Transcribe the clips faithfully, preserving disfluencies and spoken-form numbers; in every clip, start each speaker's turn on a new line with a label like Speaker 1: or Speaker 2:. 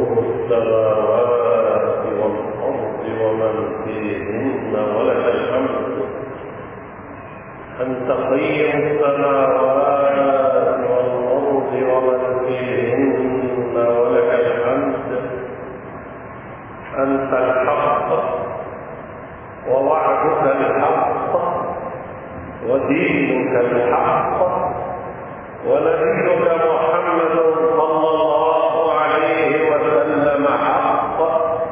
Speaker 1: السماوات والأرض ومن فيهن ولك الحمد. أنت قيم السماوات والأرض ومن فيهن ولك الحمد. أنت الحق ووعدك الحق ودينك الحق ونبيك محمد صلى الله عليه وسلم حق،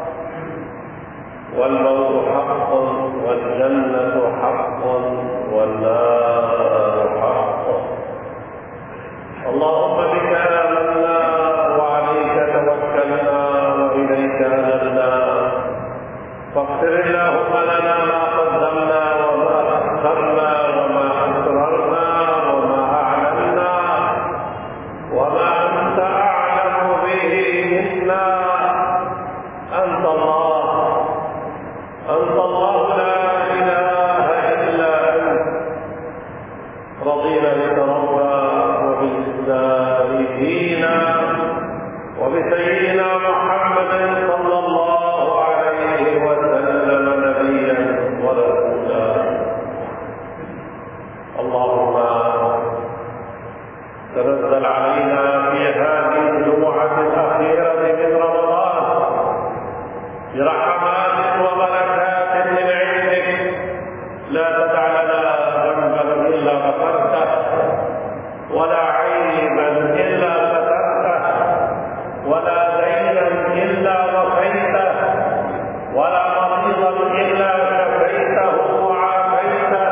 Speaker 1: والموت حق والجنة حق والنار حق. اللهم بك آمنا وعليك توكلنا وإليك أنبنا، فاغفر اللهم لنا ما قدمنا وما أخرنا وما أسررنا وما أعلنا وما أنت أعلم به منا. أنت الله، أنت الله لا إله إلا أنت. رضينا بك ربا وبالإسلام دينا وبسيدنا محمد صلى الله عليه وسلم نبيا ورسولا. اللهم تنزل علينا في هذه الجمعة الأخيرة من رمضان برحمات وبركات من عندك، لا تدع لنا ذنبا إلا غفرته ولا عيبا إلا سترته ولا دينا إلا وفيته ولا مريضا إلا شفيته وعافيته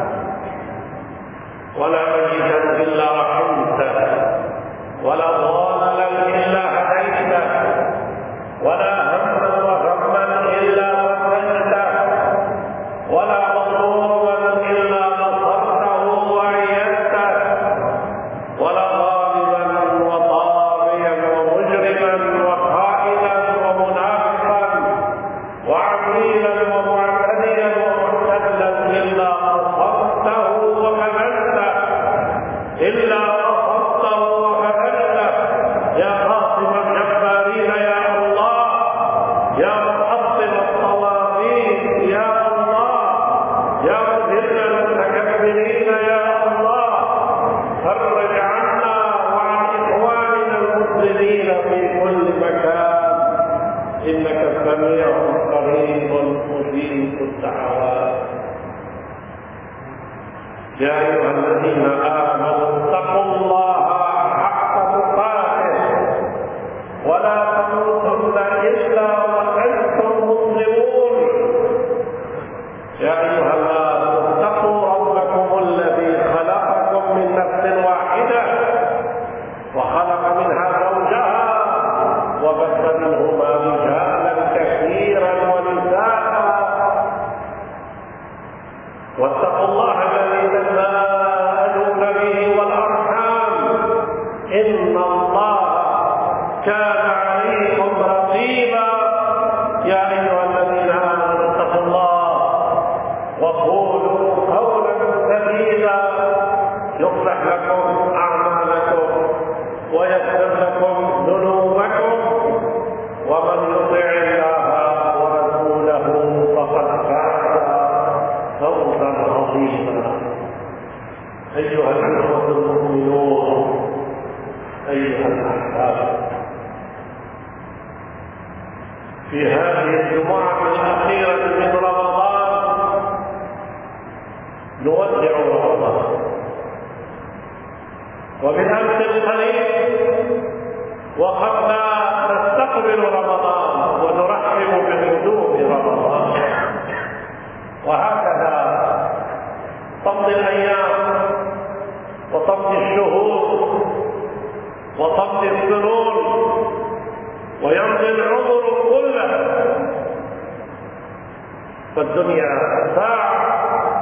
Speaker 1: ولا ميتا إلا رحمته ولا ضالا إلا هديته ولا هما وغما إلا فرجته ولا مظلوما إلا نصرته وأيدته ولا ظالما وطاغيا ومجرما وخائنا ومنافقا وعميلا ومعتديا ومعتدلا إلا نصرته وخذلته إلا نصرته وخذلته. يا قاصم الجبارين يا الله، يا محطم الطواغيت يا الله، يا مذل المتكبرين يا الله، فرج عنا وعن إخواننا المسلمين في كل مكان، إنك سميع قريب مجيب الدعوات. يا أيها الذين آمنوا اتقوا الله حق تقاته ولا تموتن إلا وأنتم مسلمون. يا أيها الناس اتقوا ربكم الذي خلقكم من نفس واحدة وخلق منها زوجها وبث منهما رجالا كثيرا ونساء، واتقوا الله الذي تساءلون به والأرحام إن الله كان عليكم رقيبا. يا أيها الذين آمنوا اتقوا الله وقولوا قولا سديدا يصلح لكم أعمالكم ويغفر لكم ذنوبكم، ومن يطع الله ورسوله فقد فاز فوزا عظيما. أيها الإخوة المؤمنون، أيها الأحباب، في هذه الجمعة الأخيرة من رمضان نودع رمضان، وبالأمس القريب وقبل نستقبل رمضان ونرحب بقدوم رمضان، وهكذا تمضي الأيام وتمضي الشهور وتمضي السنون ويمضي العمر كله، فالدنيا ساعة،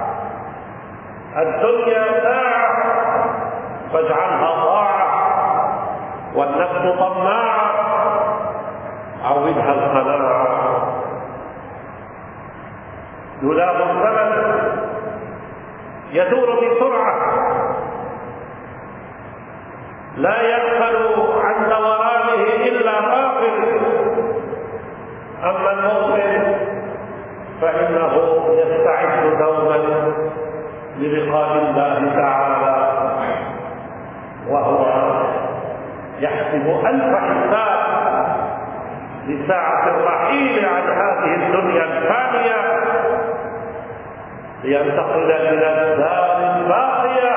Speaker 1: الدنيا ساعة فاجعلها طاعة، والنفس طماعة عودها القناعة. دولاب الزمن يدور بسرعة لا يغفل عن دورانه إلا غافل، أما المؤمن فإنه يستعد دوما للقاء الله تعالى، وهو يحسب ألف حساب لساعة الرحيل عن هذه الدنيا الفانية لينتقل إلى الدار الباقية،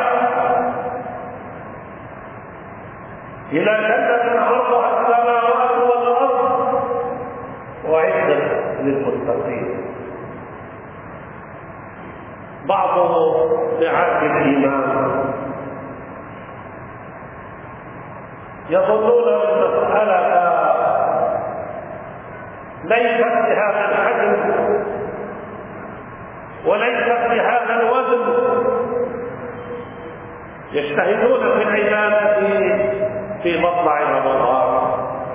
Speaker 1: إلى جنة عرضها السماوات والأرض وعدت للمتقين. بعض دعاة الإيمان يظنون المسألة ليست بهذا الحجم وليست بهذا الوزن، يجتهدون في العبادة في مطلع رمضان،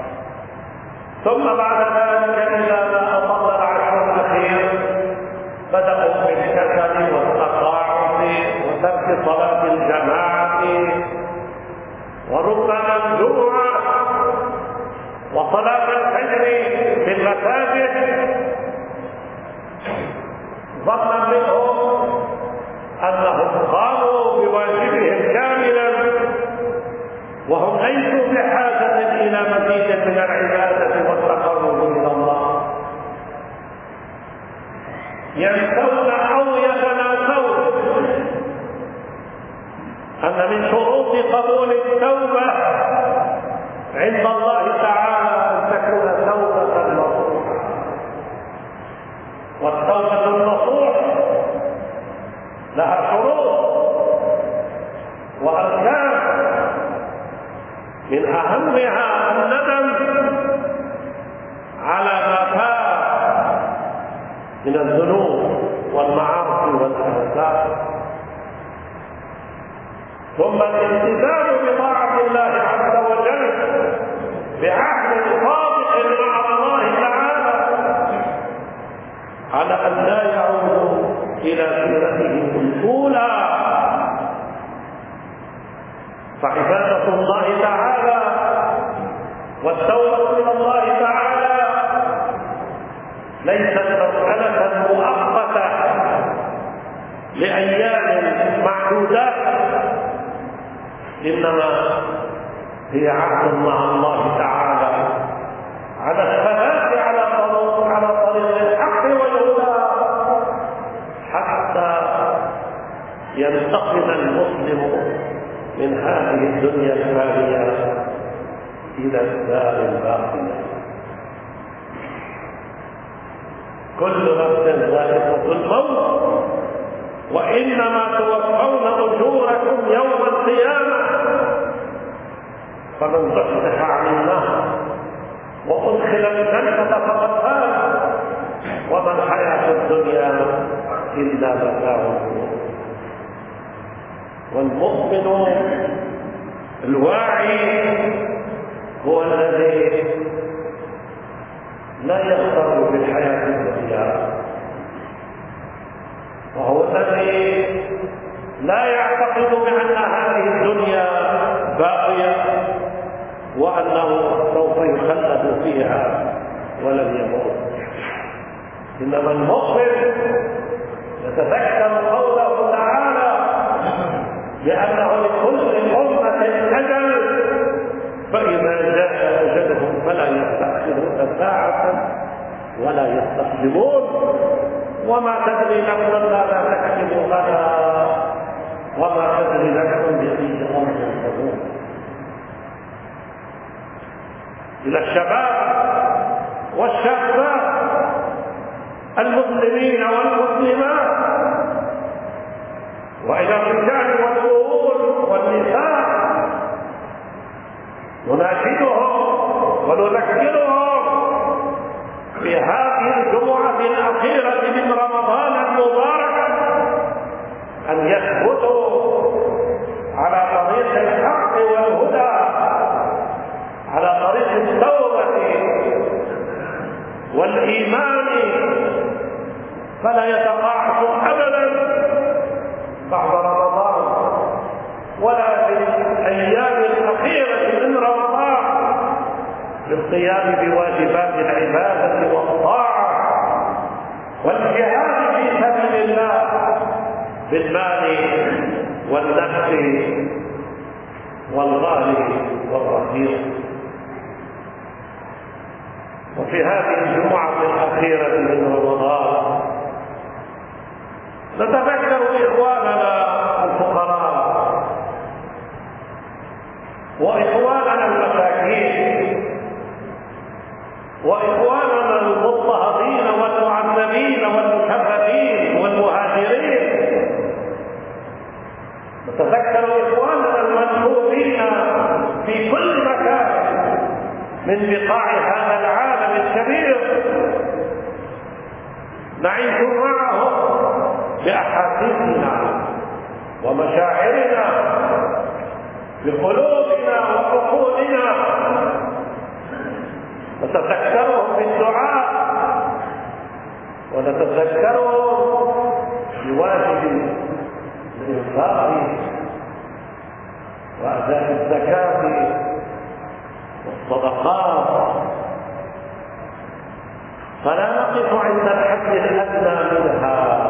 Speaker 1: ثم بعد ذلك إذا ما أطل العشر الأخير بدأوا بالكسل والتقاعس وترك صلاة الجماعة وربما الجوع وصلاة الفجر في المساجد، ظنا منهم أنهم قاموا بواجبهم كاملا وهم ليسوا بحاجة إلى مزيد من العبادة والتقرب إلى الله، ينسون أو يتناسون أن من شروط قبول التوبة عند الله تعالى أن تكون توبة نصوحة، والتوبة النصوح لها شروط وأركان، من أهمها الندم على ما فات من الذنوب والمعاصي والآثام، ثم الالتزام بطاعة الله عز وجل بعهد صادق مع الله تعالى على أن لا يعودوا إلى سيرتهم الأولى. فعبادة الله تعالى والتوبة إلى الله تعالى ليست مسألة مؤقتة لأيام معدودات، إنما هي عهد مع الله تعالى على الثبات على طريق على طريق الحق والهدى حتى ينتقل المسلم من هذه الدنيا الفانية إلى الدار الباقية. كل نفس ذائقة الموت وإنما توفون أجوركم يوم القيامة، فمن زحزح عن النار وأدخل الجنة فقد فاز وما الحياة الدنيا إلا متاع الغرور. والمؤمن الواعي هو الذي لا يغتر بالحياة الدنيا، وهو الذي لا يعتقد بأن هذه الدنيا باقية وأنه سوف يخلد فيها ولن يموت. إنما المؤمن يتذكر قوله تعالى بأنه لكل أمة أجل فإذا جاء أجلهم فلا يستأخرون ساعة ولا يستقدمون، وما تدري نفس ماذا تكسب غدا وما تدري نفس بأي أرض تموت. إلى الشباب والشابات المسلمين والمسلمات وإلى الرجال والذكور والنساء نناشدهم ونذكرهم في هذه الجمعة الأخيرة من رمضان المبارك أن يثبتوا على طريق الحق والهدى، على طريق التوبة والإيمان، فلا يتقاعسوا أبدا بعد رمضان ولا في الأيام الأخيرة من رمضان بالقيام بواجبات العبادة والطاعة والجهاد في سبيل الله بالمال والنفس والمال والرفيق. وفي هذه الجمعة الأخيرة من رمضان نتذكر إخواننا الفقراء وإخواننا المساكين وإخواننا المضطهدين والمعذبين والمكذبين والمهاجرين. نتذكر إخواننا المنفوذين في كل مكان من بقاع هذا العالم الكبير، نعيش معهم بأحاسيسنا ومشاعرنا بقلوبنا وعقولنا، نتذكرهم بالدعاء ونتذكرهم بواجب الإنفاق وأداء الزكاة والصدقات، فلا نقف عند الحد الأدنى منها.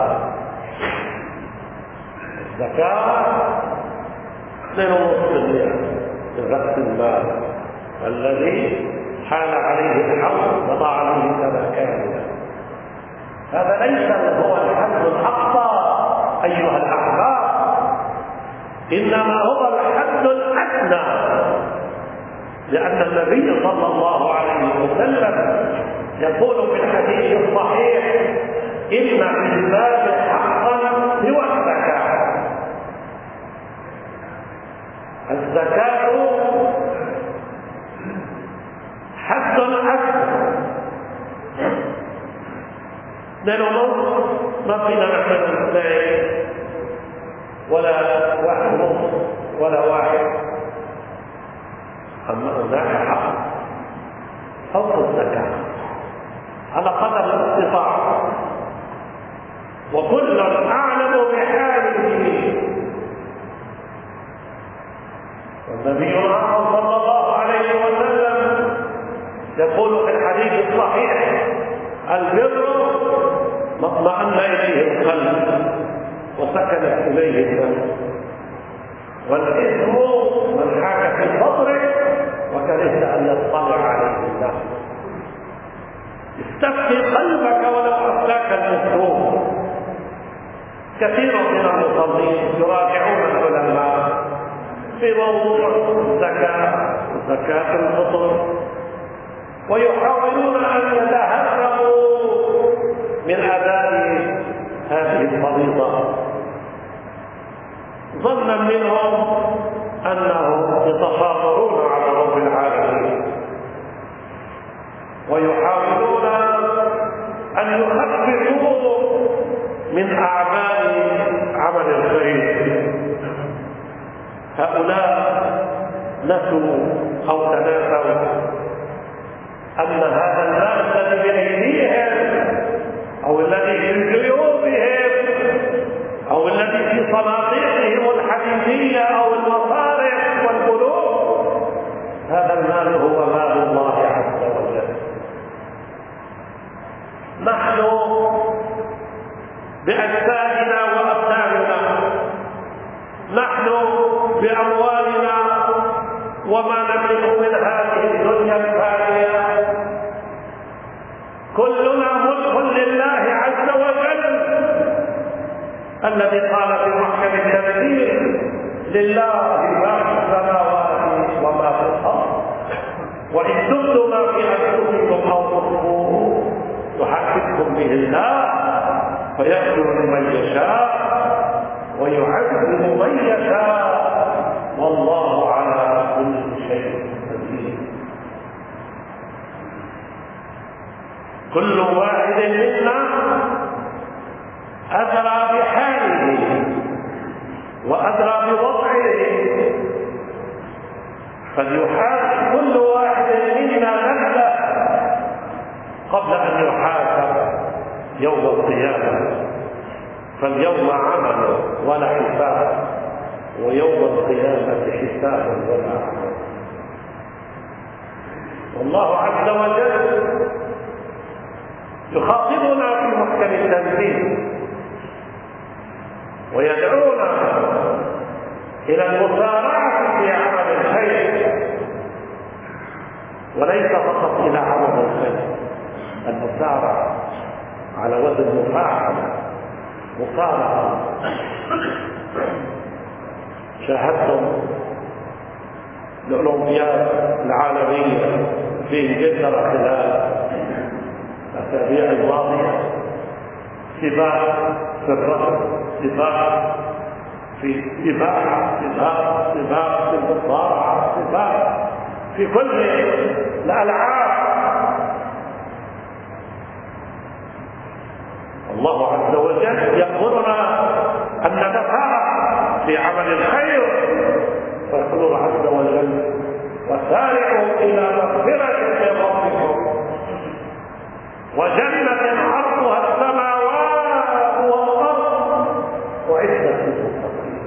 Speaker 1: الزكاة اثنين ونصف المئة من رأس المال الذي حال عليه الحول وضع عليه سنة كاملة. هذا ليس هو الحد الأقصى أيها الأحباب، إنما هو الحد الأدنى، لأن النبي صلى الله عليه وسلم يقول في الحديث الصحيح: إن في المال حقا سوى الزكاة. الزكاة حد أدنى اثنين ونصف، ما فينا نحن اثنين ولا واحد ونصف ولا واحد. أما هناك حق حق الزكاة على قدر الاستطاعة، وكل أعلم بحاله. والنبي صلى الله عليه وسلم يقول في الحديث الصحيح: البر ما اطمأن إليه القلب وسكنت إليه النفس، والإثم من حاك في صدره وكرهت أن يطلع عليه الناس. استفتي قلبك ولو أفتاك المفتون. كثير من المصلين يراجعون العلماء في موضوع الزكاة زكاة الفطر، ويحاولون أن يتهربوا من أداء هذه الفريضة ظنا منهم أنهم يتخاطرون على رب العالمين، ويحاولون أن يخففوا من أعباء عمل الخير. هؤلاء نسوا أو تناسوا أن هذا المال الذي بأيديهم أو الذي في جيوبهم أو الذي في صناديقهم الحديدية أو المصارف والبنوك، هذا المال هو مال الله عز وجل. نحن بأجسادنا وأبداننا، نحن بأموالنا وما نملك من هذه الدنيا الفانية، كلنا ملك لله عز وجل الذي قال في محكم التنزيل: لله ما في السماوات وما في الأرض، وإن تبدوا ما في أنفسكم أو تخفوه يحاسبكم به الله فيغفر لمن يشاء ويعذب من يشاء، والله على كل شيء قدير. كل واحد منا أدرى بحاله وأدرى بوضعه، فليحاسب كل واحد منا نفسه قبل أن يحاسب يوم القيامة. فاليوم عمل ولا حساب، ويوم القيامة حساب ولا عمل. والله عز وجل يخاطبنا في محكم التنزيل ويدعونا إلى المسارعة في عمل الخير، وليس فقط إلى عمل الخير، المسارعة على وزن مفاعلة، مصارعة. شاهدتم الأولمبياد العالمية في إنجلترا خلال الأسابيع الماضية، سباق في الرمي، سباق في السباحة، سباق سباق في المصارعة، سباق في كل الألعاب. الله عز وجل يأمرنا أن نتسارع في عمل الخير، فيقول عز وجل: وسارعوا إلى مغفرة من ربكم وجنة عرضها السماوات والأرض أعدت للمتقين.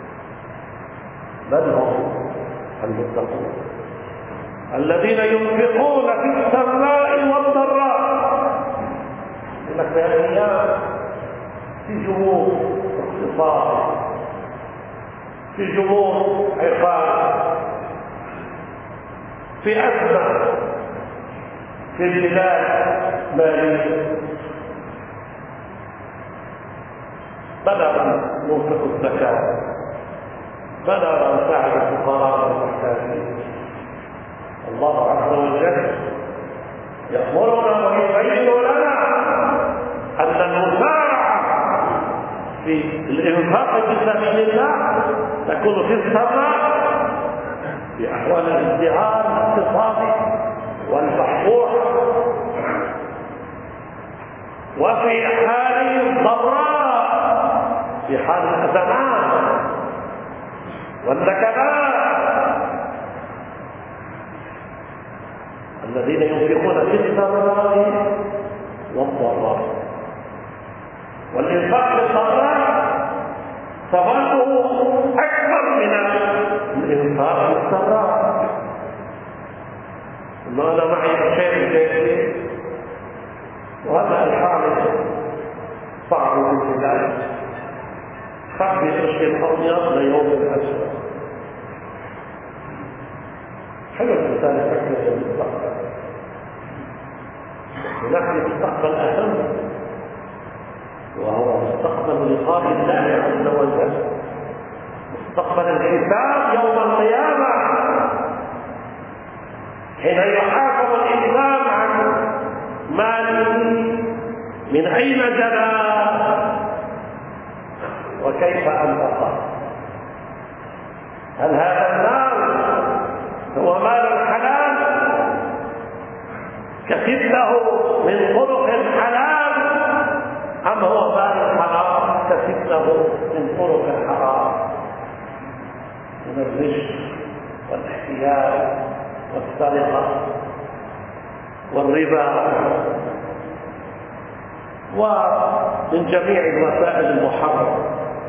Speaker 1: من هم المتقون؟ الذين ينفقون في السراء والضراء. لك في الأيام في جمهور اقتصاد، في جمهور عقاب، في أزمة في البلاد مالية، بلغ ننفق الزكاة، بلغ نساعد الفقراء والمحتاجين. الله عز وجل يأمرنا ويبين لنا أن المسارعة في الإنفاق في سبيل الله تكون في السراء، في أحوال الازدهار الاقتصادي والمشروع، وفي حال الضراء، في حال الأزمات والنكبات. الذين ينفقون في السراء والضراء، والإنفاق في الضراء ثمنه أكبر من الإنفاق في السراء. ما أنا معي شيء جيد، وهذا الحال صعب في البلاد، خفي قشر الأبيض ليوم الأسود. حلو الإنسان يفكر في المستقبل، ونحن مستقبل أهم، وهو مستقبل لقاء الله عز وجل، مستقبل الحساب يوم القيامة، حين يحاسب الإنسان عن ماله، من أين جناه وكيف أنفقه. هل هذا المال هو مال حلال كسب له من طرق حلال، أم هو مال حرام كسب له من طرق حرام، من الغش والاحتيال والسرقة والربا ومن جميع الوسائل المحرمة.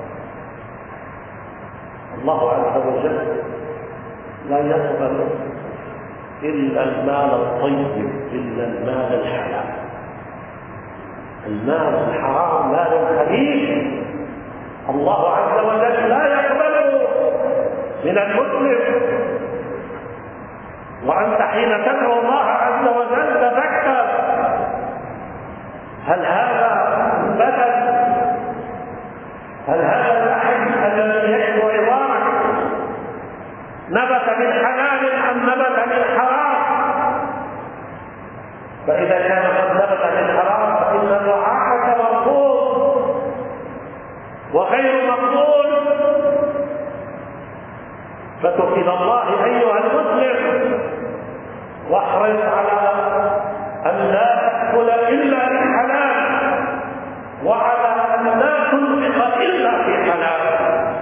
Speaker 1: الله عز وجل لا يقبل إلا المال الطيب، إلا المال الحلال. المال الحرام مال خبيث، الله عز وجل لا يقبله من المسلم. وأنت حين تدعو الله عز وجل تذكر، هل هذا بدل، هل هذا اللحم الذي يأكل عظامك نبت من حلال أم نبت من حرام؟ فإذا كان قد نبت من حرام فإن الرعاعة مرفوض وغير مقبول. فتب إلى الله أيها المسلم، واحرص على أن لا تأكل إلا من حلال، وعلى أن لا تنفق إلا في حلال.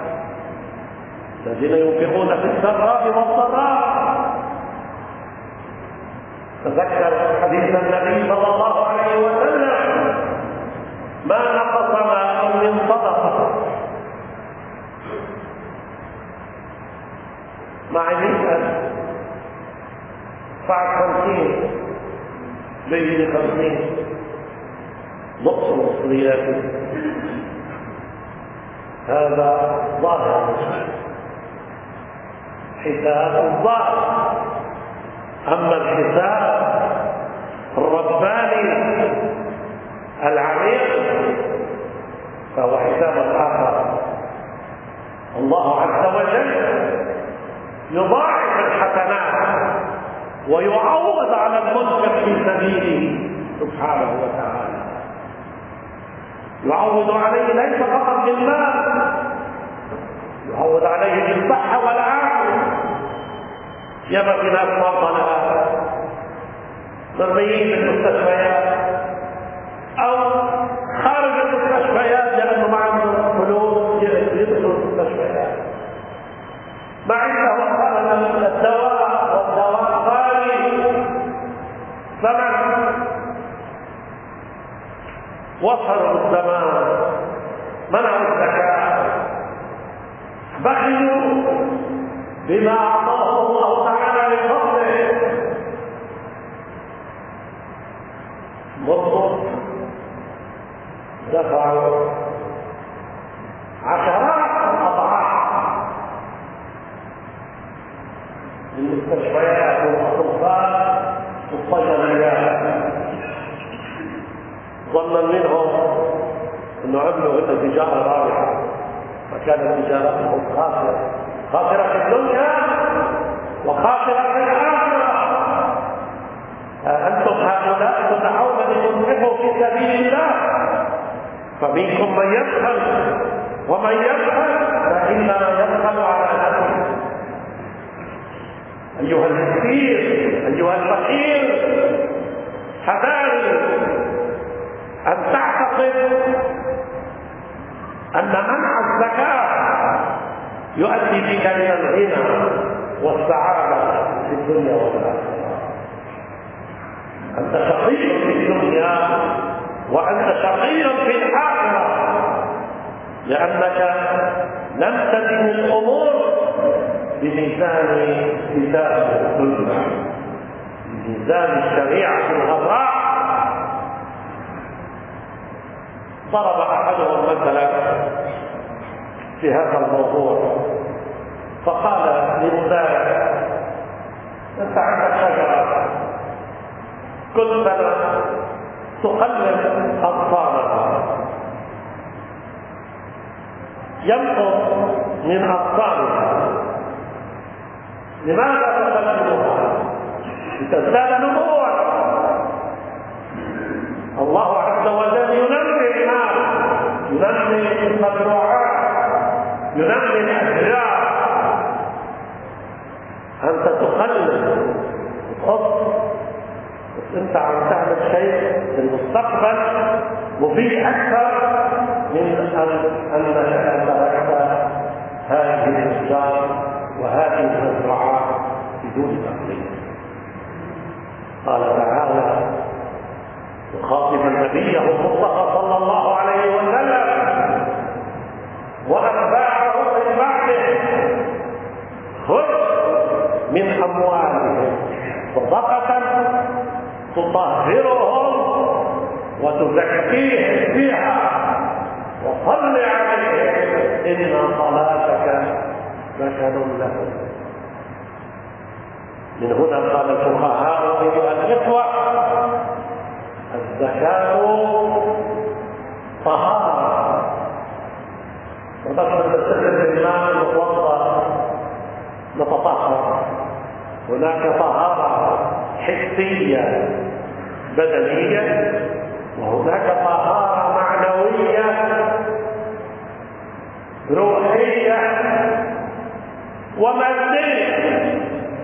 Speaker 1: الذين ينفقون في السراء والضراء. تذكر حديث النبي صلى الله عليه وسلم: ما نقص ماء من صدقة. مع نسأل بعد خمسين بين خمسين نقص مصريات. هذا ظاهر حساب الظاهر. أما الحساب الرباني العميق فهو حساب آخر. الله عز وجل يضاعف الحسنات ويعوض على المنفق في سبيله سبحانه وتعالى، يعوض عليه ليس فقط بالمال، يعوض عليه بالصحة والعافية. يبقى في ناس مرضى مرميين في المستشفيات أو خارج المستشفيات لأنه ما عندهم فلوس يدخلوا المستشفيات، ما عنده خرج الدواء والدواء غالي ثمن. وصلوا الزمان منعوا الزكاة، بخلوا بما أعطاه الله تعالى لفضله، مضوا دفعوا عشرات الأضعاف للمستشفيات والأطباء والصيدليات، ظنا منهم انه عملوا هنا تجاره رابحه، فكانت تجارتهم خاسره، خاسره في الدنيا وخاسره في الاخره. انتم هؤلاء تدعون لتنفقوا في سبيل الله، فمنكم من يبخل ومن يبخل فانما يبخل على نفسه. ايها المسكين ايها الفقير، حذاري أن تعتقد أن منع الزكاة يؤدي بك إلى الغنى والسعادة في الدنيا والآخرة. أنت شقي في الدنيا وأنت شقي في الآخرة، لأنك لم تزن الأمور بميزان كتاب الدنيا، بميزان الشريعة الغراء. ضرب أحدهم مثلا في هذا الموضوع فقال لمزارع: أنت عندك شجرة كل سنة تقلب أغصانها، ينقص من أغصانها، لماذا تقلبها؟ لتزداد نموا. الله عز وجل ينمي المال، ينمي المزروعات، ينمي الأشجار. أنت تقلل وتحط، بس أنت عم تعمل شيء في المستقبل مفيد أكثر من أنك تركت هذه الأشجار وهذه المزروعات بدون تقليد. قال تعالى يخاطب نبيه المصطفى صلى الله عليه وسلم وأتباعه من بعده: خذ من أموالهم صدقة تطهرهم وتزكيهم بها وصل عليهم إن صلاتك سكن لهم. من هنا قال الفقهاء أيها الإخوة: الزكاة طهارة. ونحن نستخدم الماء المتوضأ نتطهر. هناك طهارة حسية بدنية، وهناك طهارة معنوية روحية ومادية.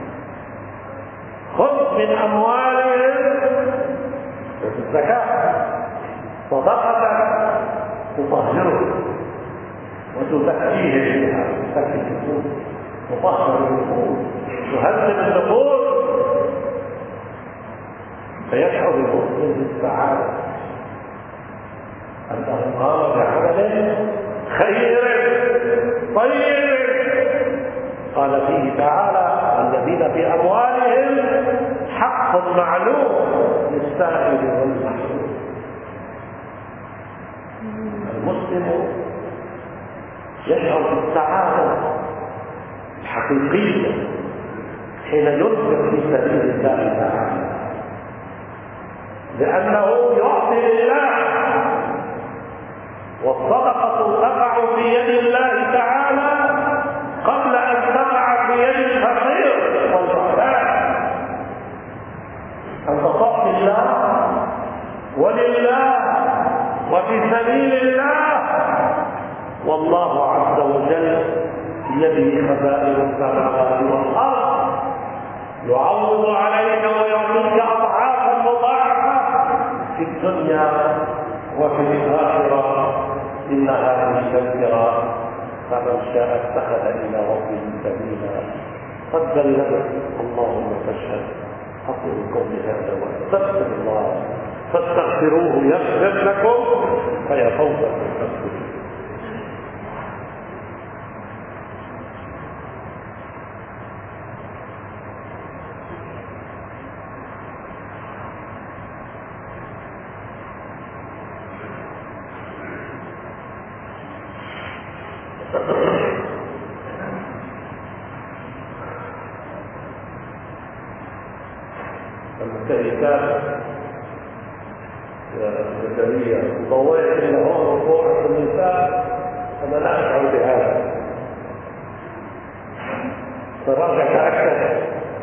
Speaker 1: خذ من أموالهم الزكاة صدقة تطهرهم وتزكيهم بها، تزكي النفوس، تطهر النفوس، تهذب النفوس، فيشعر المسلم بالسعادة أنه قام بعمل خير طيب قال فيه تعالى الذين في أموالهم حق معلوم للسائل والمحروم. المسلم يشعر بالسعادة الحقيقية حين ينفق في سبيل الله تعالى، لأنه يعطي لله، والصدقة تقع في يد الله تعالى قبل أن تقع في يد الفقير والمحتاج. أن تصف الله ولله وفي سبيل الله، والله عز وجل بيده خزائن السماوات والأرض، يعوض عليك ويعطيك أضعافا مضاعفة في الدنيا وفي الآخرة. إن هذه التذكرة فمن شاء اتخذ إلى ربه سبيلا. قد بلغت، اللهم فاشهد. أقول قولي هذا وأستغفر الله فاستغفروه يغفر لكم فيا فوزا بالتغفير. المكيفات البشرية مضوية إلا هو رفوع النساء، أنا لا أشعر بهذا. فراجع تأكد.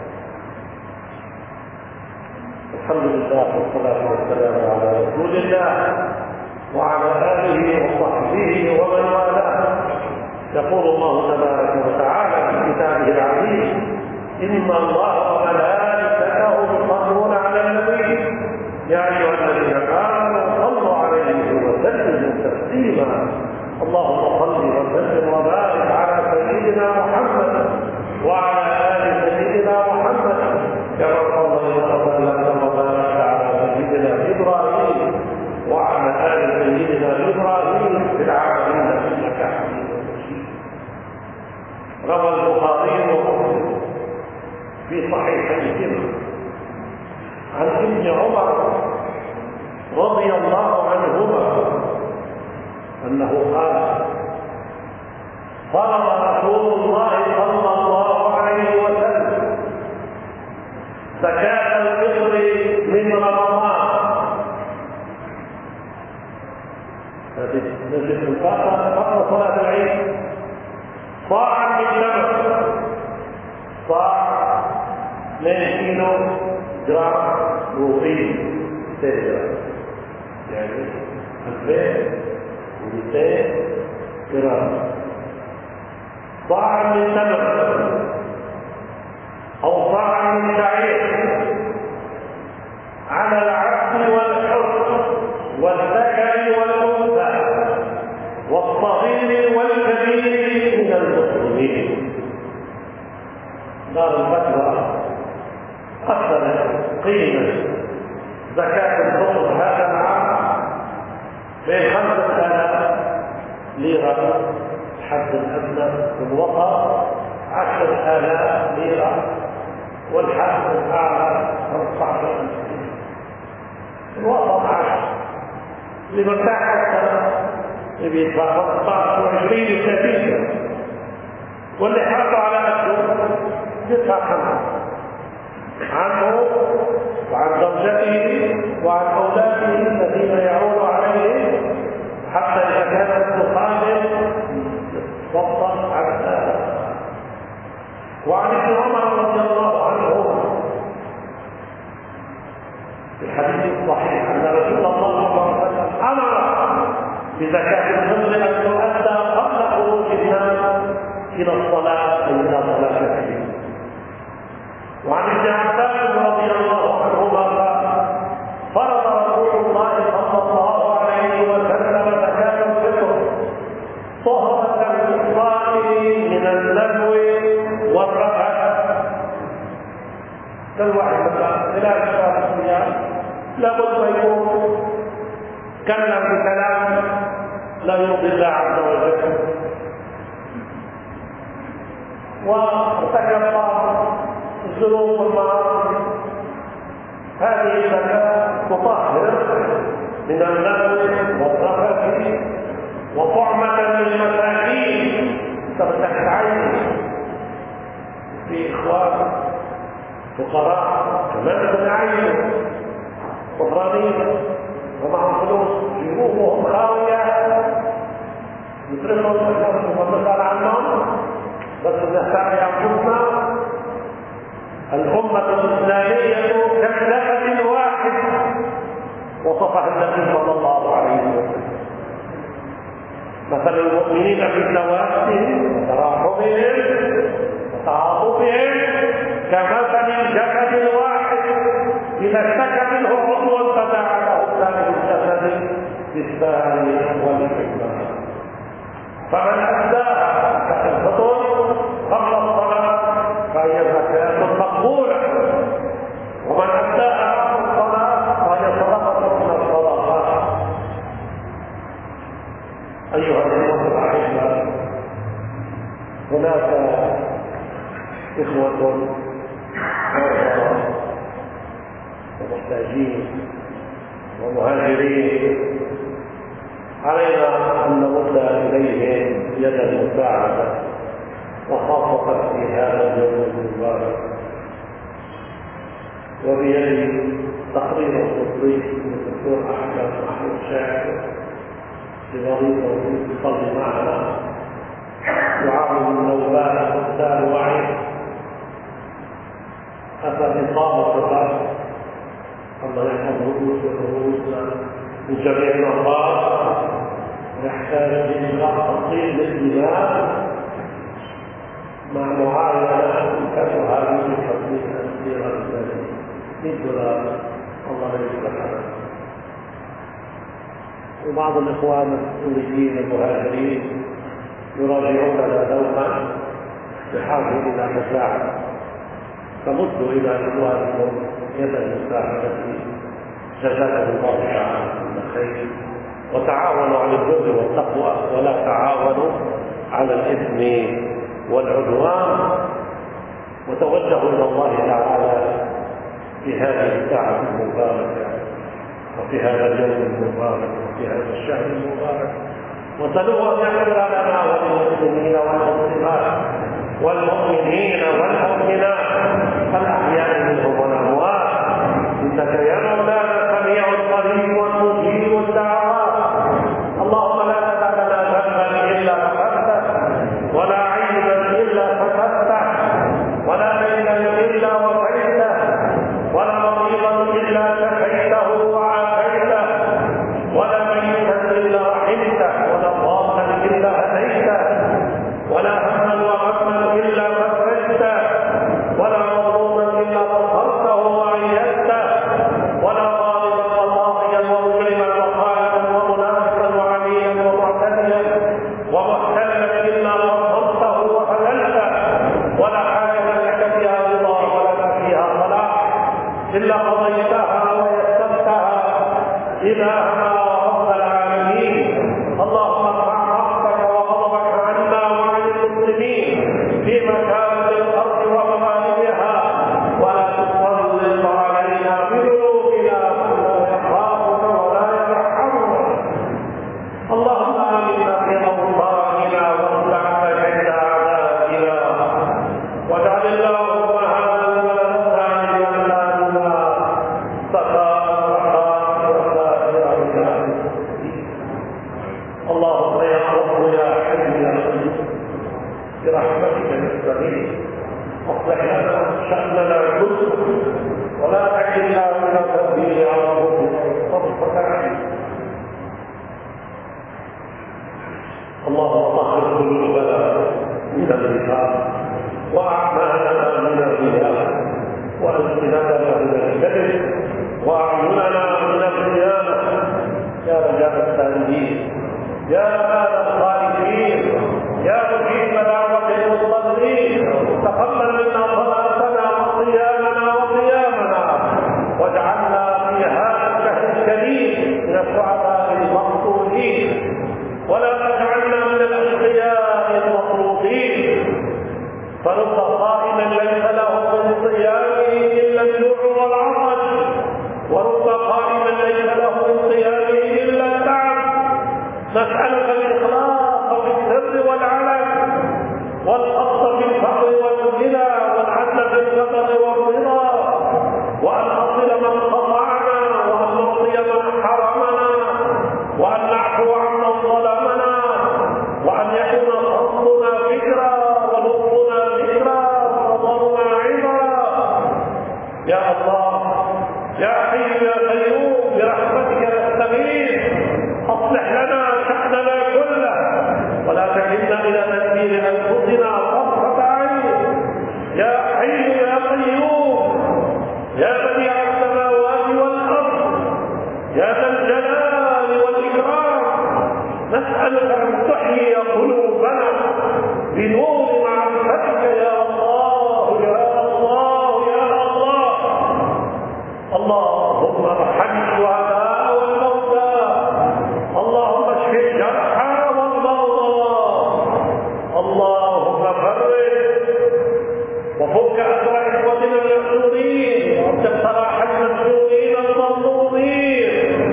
Speaker 1: الحمد لله والصلاة والسلام على رسول الله وعلى آله وصحبه ومن والاه. يقول الله تبارك وتعالى في كتابه العزيز: إن الله وملائكته يصلون على النبي يا أيها الذين آمنوا صلوا عليه وسلموا تسليما. اللهم صل وسلم وبارك على سيدنا محمد وعلى آل سيدنا محمد كما صليت وسلمت وبارك على سيدنا إبراهيم وعلى آل سيدنا إبراهيم في العالمين إنك حميد مجيد. روى البخاري ومسلم في صحيحيهما عن ابن عمر رضي الله عنهما أنه قال: فرض رسول الله صلى الله عليه وسلم زكاة الفطر من رمضان. نجد الفطر قبل صلاة العيد صاعا من تمر، صاع اثنين كيلو جرام بروتين سيرة، يعني ألفين ومئتين جرام. صاع من تمر أو صاع من شعير على العبد والحر والذكر والأنثى والصغير والكبير من المسلمين. دار الفتوى قدرت قيمة زكاة الفطر هذا العام بين خمسة آلاف ليرة الحد الأدنى، والوسط عشرة آلاف ليرة، والحد الأعلى خمسة عشر ألف. الوسط عشر، اللي مرتاح أكثر يدفع خمسة عشر وعشرين وثلاثين، واللي حاطه على أكثر يدفع خمسة عنه وعن زوجته وعن أولاده الذين يعود عليهم، حتى إذا كانت تقابل وسط عن. وعن ابن عمر رضي الله عنه في الحديث الصحيح أن رسول الله صلى الله عليه وسلم أمر بزكاة الفطر أن تؤدى قبل خروج الناس إلى الصلاة أو إلى صلاة العيد. وعن ابن عباس رضي الله عنهما قال: فرض رسول الله صلى الله عليه وسلم زكاة الفطر طهرة للصائم من اللغو والرفث. كالواحد مثلا خلال شهر الصيام لابد ما يكون كلم بكلام لا يرضي الله عز وجل، وارتكب الذنوب والمعاصي، هذه الزكاة تطهر من اللغو والرفث وطعمة للمساكين. تفتح عين في إخوان فقراء كمان تتعين وفرانين ومعهم فلوس جيبوهم خاوية يتركوا ونسأل عنهم، بس نحتاج أنفسنا. الأمة الإسلامية كالنفس واحد وصفها النبي صلى الله عليه وسلم. مثل المؤمنين في توادهم وتراحمهم وتعاطفهم كمثل الجسد الواحد إذا اشتكى منه عضو تداعى له سائر الجسد بالسهر والحكمة. فمن أداها كالفطر قبل الصلاة فهي زكاة مقبولة، ومن أداها بعد الصلاة فهي صدقة من الصدقات. أيها الإخوة الأحبة، هناك إخوة ومحتاجين ومهاجرين علينا أن نرد إليهم يد المساعدة، وخاصة في هذا اليوم المبارك. وبيدي تقرير طبي من الدكتور أحمد محمود شاكر لمريض يصلي معنا يعاني من نوبات فقدان وعي، أتى إصابة الرأس، الله يحفظ رؤوس رؤوسنا من جميع الأمراض. نحتاج إلى تطبيق للدماغ مع معاينة تكافئها من تطبيق الأسئلة الثانية من دولار. الله يصلح لنا. وبعض الإخوان السوريين المهاجرين يراجعوننا دوما بحاجة إلى مساعدة، فمدوا إلى إخوانكم يد المساعدة، جزاكم الله تعالى كل خير. وتعاونوا على البر والتقوى ولا تعاونوا على الإثم والعدوان. وتوجهوا إلى الله تعالى في هذه الساعة المباركة وفي هذا اليوم المبارك وفي هذا الشهر المبارك، وسلوا أن يغفر لنا وللمسلمين والمسلمات والمؤمنين والمؤمنات الأحياء منهم والأموات، إنك يا مولانا سميع قريب مجيب الدعوات. اللهم لا تدع لنا ذنبا إلا غفرته، ولا عيبا إلا سترته، ولا دينا إلا وفيته، ولا مريضا إلا شفيته وعافيته، ولا ميتا إلا رحمته، ولا ضالا إلا هديته، ولا هما وغما إلا فرجته، ولا مظلوما إلا نصرته وأيدته، ولا ظالما وطاغيا ومجرما وخائفا ومنافقا وعليا ومعتديا ومحتلا إلا نصرته وحللته، ولا حاجة لك فيها رضا ولك فيها صلاح إلا قضيتها ويسرتها إلهنا رب العالمين. اللهم ارفع رحمتك وغضبك عنا وعن المسلمين في مكان الأرض ومغاربها، ولا تسلط علينا بذنوبنا من لا يخافك ولا يرحمنا. اللهم آمنا في أوطاننا واصلح كيد أعدائنا، واجعل اللهم هذا البلد آمنا سخاء رخاء وسائر بلاد المسلمين. اللهم يا رب يا حي يا قيوم برحمتك نستغيث، اصلح لنا شأننا كله ولا تكلنا من التدبير على انفسنا طرفة عين. اللهم طهر قلوبنا من النفاق واعمالنا من الرياء والسنتنا من الكذب واعيننا من الخيانة. يا رجاء التائبين، يا آل الخائفين، يا مجيب دعوة المضطرين، تقبل منا صلاتنا وصيامنا وقيامنا، واجعلنا في هذا الشهر الكريم من السعداء المقصودين، ولا تجعلنا من الأشقياء المطرودين. نسألك الإخلاص في السر والعلن، والقصد في الفقر والغنى، والعدل في القدر والرضا، وأن نصل من قطعنا، وأن نعطي من حرمنا، وأن نعفو عمن ظلمنا، وأن يكون فضلنا فكرا ولطفنا ذكرا ونظرنا عبرا. يا الله يا حي يا قيوم برحمتك نستغيث، أصلح لنا شأننا كله، ولا تكلنا إلى تدبير أنفسنا طرفة عين. يا حي يا قيوم يا بديع السماوات والأرض يا ذا الجلال والإكرام، نسألك أن تحيي قلوبنا بنور معرفتك يا الله يا الله يا الله. اللهم ارحم الشهداء والموتى، اللهم اشف الجرحى والمرضى، اللهم فرج وفك أسر إخوتنا المأسورين، وارزق صلاح المسجونين المظلومين.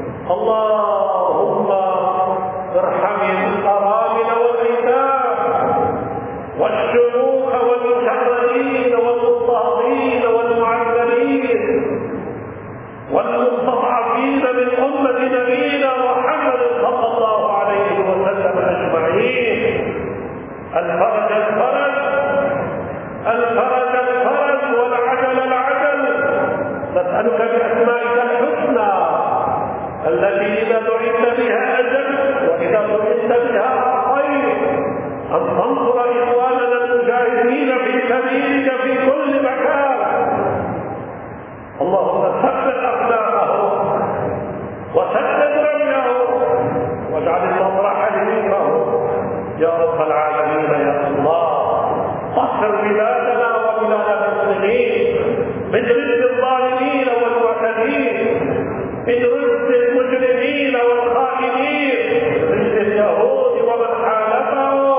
Speaker 1: اللهم ارحم الأرامل والأيتام والشيوخ والمشردين والمضطهدين والمعذبين والمستضعفين من أمة نبينا محمد صلى الله عليه وسلم أجمعين. الفرج الفرج الفرج الفرج والعجل العجل. نسألك بأسمائك الحسنى التي إذا دعيت بها أجل وإذا دعيت بها خير، أن تنصر إخواننا المجاهدين في سبيلك في كل مكان. اللهم ثبت أقدامهم وسدد رميهم واجعل النصر حليفهم يا رب العالمين. يا الله طهر بلادنا وبلاد المسلمين من رزق الظالمين والمعتدين، من رزق المجرمين والخائنين، رزق اليهود ومن حالفهم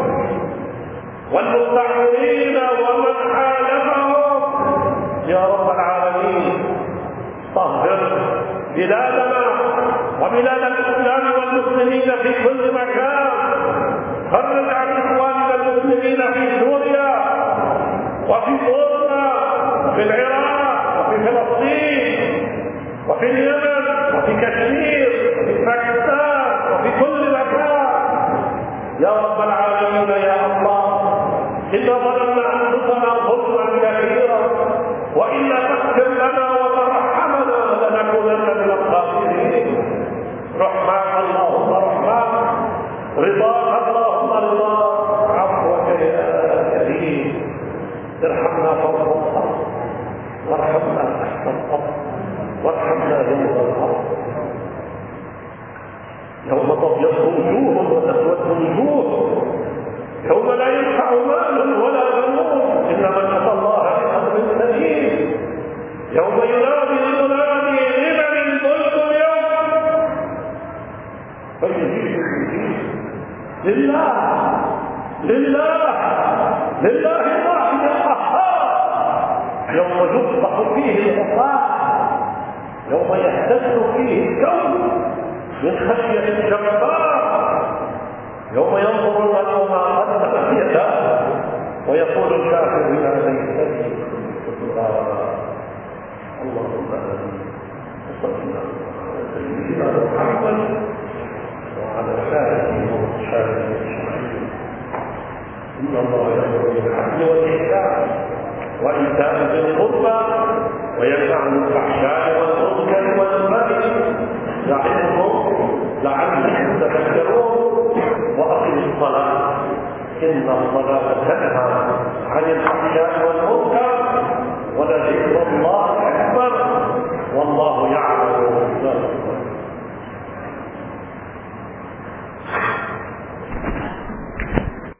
Speaker 1: والمستعمرين ومن حالفهم يا رب العالمين. طهر بلادنا وبلاد الإسلام والمسلمين في كل مكان. فرج عن إخواننا المسلمين في سوريا وفي بورما وفي العراق وفي فلسطين وفي اليمن وفي كشمير وفي باكستان وفي كل مكان يا رب العالمين. يا الله إن ظلمنا أنفسنا ظلما كثيرا، وإلا تغفر لنا وترحمنا لنكونن من الخاسرين. رحمك اللهم رحمك، رضاك اللهم رضاك، عفوك يا كريم. ارحمنا فوق الارض وارحمنا تحت الارض وارحمنا يوم الارض، يوم تبيض وجوه وتسود وجوه، يوم لا ينفع مال ولا بنون الا من اتى الله بقلب سليم، يوم ينادي المنادي لمن الملك اليوم فيجيب لله لله لله الواحد القهار. يوم يفتح فيه الغفار، يوم يهتز فيه الكون من خشية الجبار، يوم ينظر المرء ما قدمت يداه ويقول الكافر يا ليتني كنت ترابا. اللهم امين. وصلى الله على سيدنا محمد وعلى آله وصحبه أجمعين. إن الله يأمر بالعدل والإحسان وإيتاء ذي القربى وينهى عن الفحشاء والمنكر والبغي يعظكم لعلكم تذكرون. وأقم الصلاة إن الصلاة تنهى عن الفحشاء والمنكر ولذكر الله أكبر والله يعلم ما تصنعون.